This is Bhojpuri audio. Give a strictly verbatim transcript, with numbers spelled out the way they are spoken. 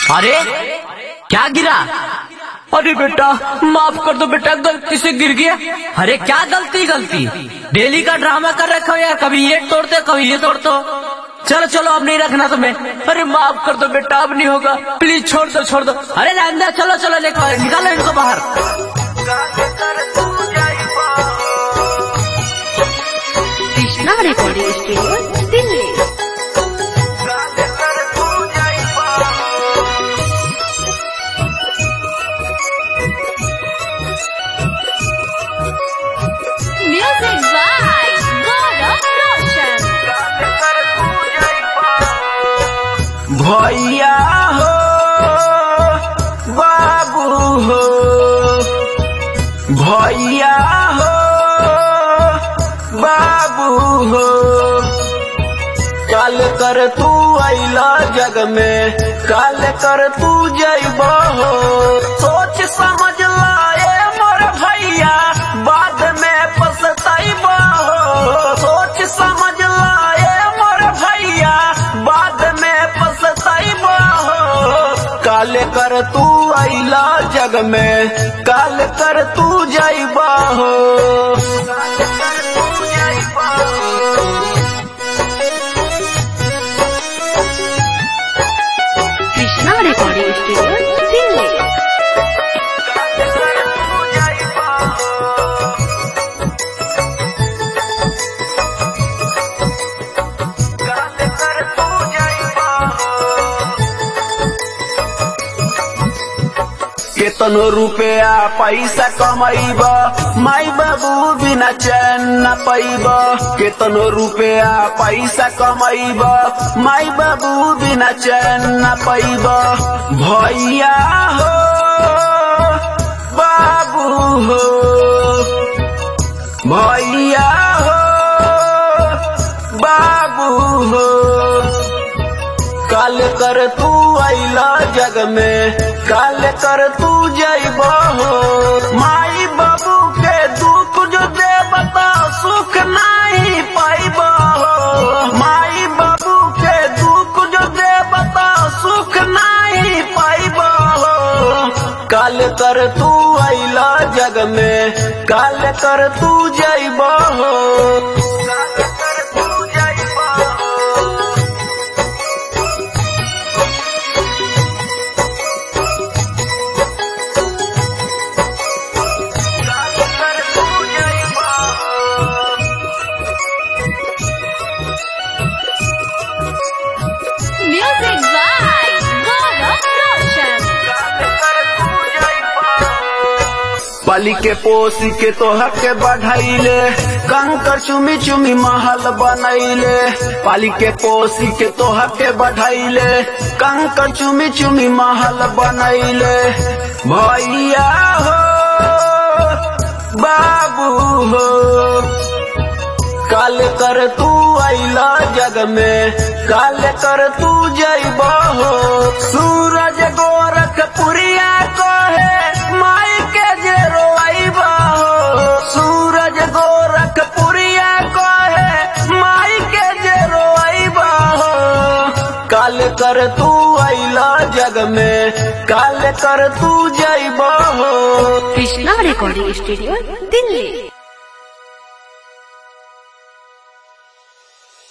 अरे क्या गिरा? अरे बेटा माफ कर दो बेटा, गलती से गिर गया। अरे क्या गलती गलती, डेली का ड्रामा कर रखा हो यार, कभी ये तोड़ते कभी ये तोड़ते हो। चलो चलो अब नहीं रखना तुम्हें। अरे माफ कर दो बेटा, अब नहीं होगा, प्लीज छोड़ दो छोड़ दो। अरे लाइंदा चलो चलो लेकर निकालो इनको बाहर। Krishna recording studio Delhi. Music by Gaurav Roshan. भैया हो बाबू हो, भैया हो बाबू हो, काल कर तू अइला जग में, काल कर तू जइबा हो। सोच समझ लाए मोर भैया, बाद में पछताइबा हो। सोच समझ लाए मोर भैया, बाद में पछताइबा हो। काल कर तू अइला जग में, काल कर तू जइबा हो। Krishna recording studio Delhi. केतनो रुपया पैसा कमाइबा, माई बाबू बिना चैन न पाइबा। केतनो रुपया पैसा कमाइबा, माई बाबू बिना चैन न पाइबा। भैया हो बाबू हो, भैया हो बाबू हो, काल कर तू अइला जग में, काल कर तू जइबा हो। माई बाबू के दुख जो दे बता, सुख नहीं पाइबा हो। माई बाबू के दुख जो दे बता, सुख नहीं पाइबा हो। काल कर तू अइला जग में, काल कर तू जइबा हो। Music by Gaurav Roshan. पाली के पोसी के तोहर के बढ़ाइले, कंकर चुमी चुमी महल बनैले। पाली के पोसी के तोहर के बढ़ाइले, कंकर चुमी चुमी महल बनैले। भैया हो बाबू हो, काल कर तू अइला जग में, काल कर तू जइबा हो। सूरज गोरखपुरिया कहे, माई के जे रोइबा हो। सूरज गोरखपुरिया कहे, माई के जे रोइबा हो। काल कर तू अइला जग में, काल कर तू जइबा हो। Krishna recording studio Delhi.